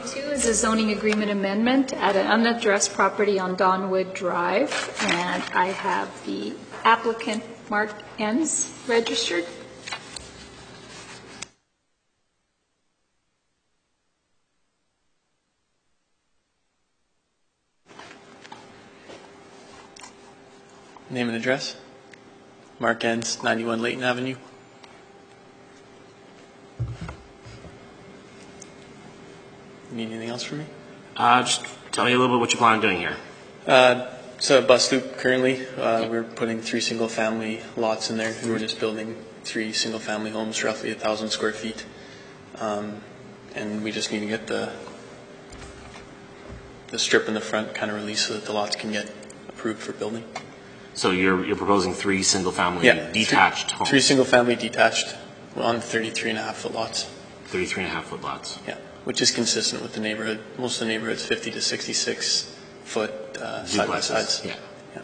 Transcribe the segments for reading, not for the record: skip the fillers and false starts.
2 is a zoning agreement amendment at an unaddressed property on Donwood Drive, and I have the applicant, Mark Enns, registered. Name and address? Mark Enns, 91 Layton Avenue. Need anything else from me? Just tell me a little bit what you plan on doing here. So bus loop currently, we're putting 3 single-family lots in there, and we're just building 3 single-family homes, roughly 1,000 square feet. And we just need to get the strip in the front kind of released so that the lots can get approved for building. So you're proposing 3 single-family detached homes? 3 single-family detached on 33.5-foot lots. 33.5-foot lots. Yeah, which is consistent with the neighborhood. Most of the neighborhoods 50 to 66-foot side-by-sides. Yeah.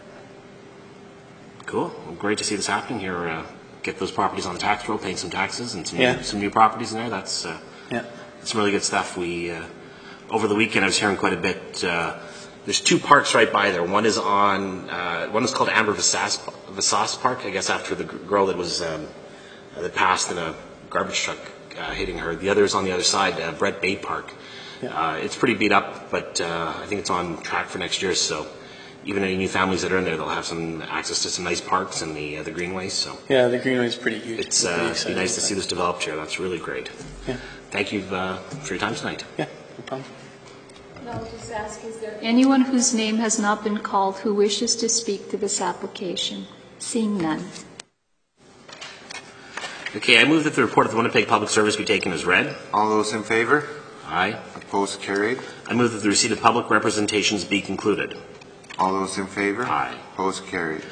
Cool. Well, great to see this happening here. Get those properties on the tax roll, paying some taxes, and some new properties in there. That's some really good stuff. We over the weekend I was hearing quite a bit. There's 2 parks right by there. One is called Amber Visas Park, I guess after the girl that was that passed in a garbage truck hitting her. The other is on the other side, Brett Bay Park. Yeah. It's pretty beat up, but I think it's on track for next year. So even any new families that are in there, they'll have some access to some nice parks and the greenways. So yeah, the greenway is pretty huge. It's be nice to see this developed here. That's really great. Yeah. Thank you for your time tonight. Yeah, no problem. I'll just ask, is there anyone whose name has not been called who wishes to speak to this application? Seeing none. Okay, I move that the report of the Winnipeg Public Service be taken as read. All those in favor? Aye. Opposed? Carried. I move that the receipt of public representations be concluded. All those in favor? Aye. Opposed? Carried.